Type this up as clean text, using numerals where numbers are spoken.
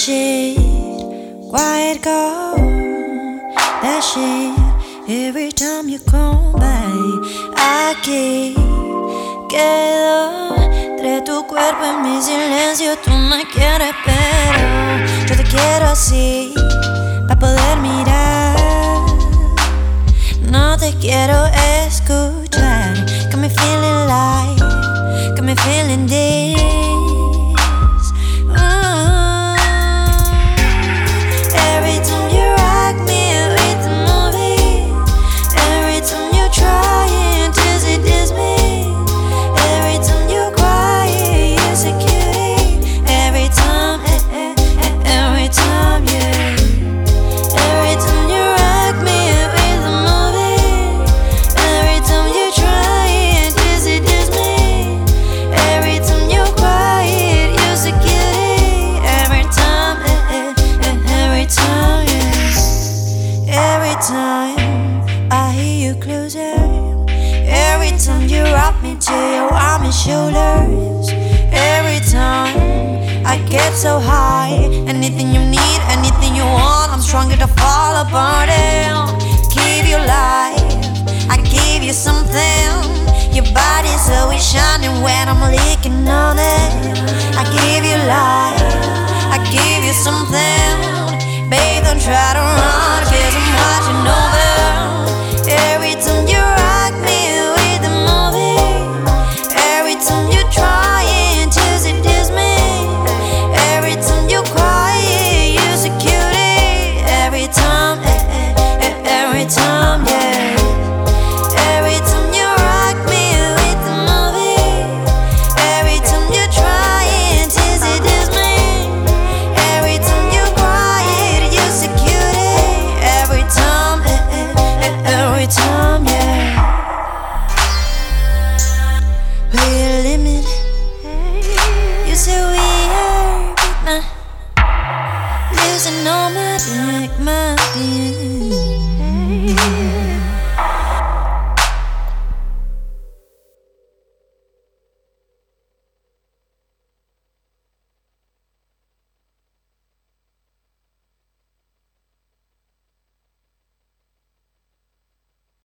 shit, quiet girl. That shit, every time you come by, aquí quedo entre tu cuerpo y mi silencio. Tú me quieres, pero yo te quiero así, pa' poder mirar. No te quiero escuchar. Got me feeling like, got me feeling this. Every time you rock me with the movie, every time you try to seduce me, every time you quiet, you're so cutie. Every time, every time, yeah. Every time you rock me with the movie, every time you try to seduce me, every time you quiet, you're so cutie. Every time, every time, yeah. Every time I hear you closer, every time you rock me to your arm and shoulders, every time I get so high. Anything you need, anything you want, I'm stronger to fall apart and give you life. I give you something. Your body's always shining when I'm licking on it. I give you life. I give you something. Babe, don't try to run, 'cause I'm watching over. Every time you rock me with the movie, every time you try to seduce me, every time you quiet, you're so cutie. Every time, every time, yeah. Every time you rock me with the movie, every time you try to seduce me, every time you quiet, you're so cutie. Every time, every time, yeah. We're limit.